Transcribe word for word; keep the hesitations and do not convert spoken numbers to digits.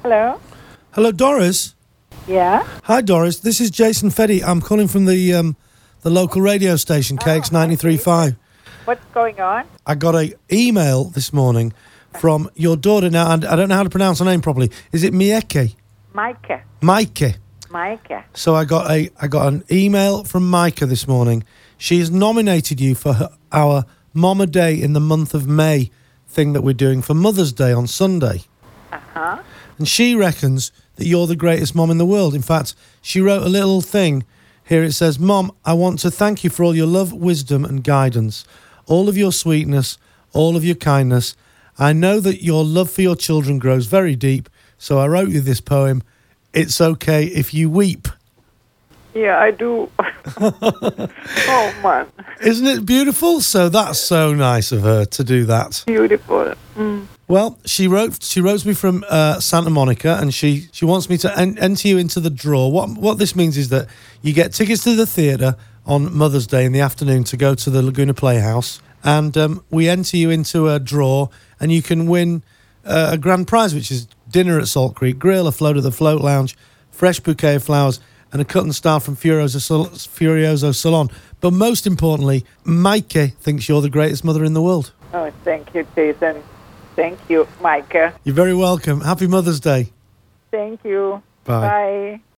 Hello? Hello, Doris. Yeah? Hi, Doris. This is Jason Feddy. I'm calling from the um, the local radio station, K X ninety-three point five. What's going on? I got an email this morning from your daughter. Now, and I don't know how to pronounce her name properly. Is it Mieke? Micah. Micah. Micah. So I got a I got an email from Micah this morning. She has nominated you for her, our Mama Day in the month of May thing that we're doing for Mother's Day on Sunday. Uh-huh. And she reckons that you're the greatest mom in the world. In fact, she wrote a little thing. Here it says, Mom, I want to thank you for all your love, wisdom and guidance, all of your sweetness, all of your kindness. I know that your love for your children grows very deep, so I wrote you this poem. It's okay if you weep. Yeah, I do. Oh, man. Isn't it beautiful? So that's so nice of her to do that. Beautiful. Mm. Well, she wrote she wrote me from uh, Santa Monica, and she, she wants me to en- enter you into the draw. What what this means is that you get tickets to the theatre on Mother's Day in the afternoon to go to the Laguna Playhouse, and um, we enter you into a draw, and you can win uh, a grand prize, which is dinner at Salt Creek Grill, a float at the Float Lounge, fresh bouquet of flowers, and a cut and style from Furioso, Sal- Furioso Salon. But most importantly, Mikey thinks you're the greatest mother in the world. Oh, thank you, Jason. Thank you, Micah. You're very welcome. Happy Mother's Day. Thank you. Bye. Bye.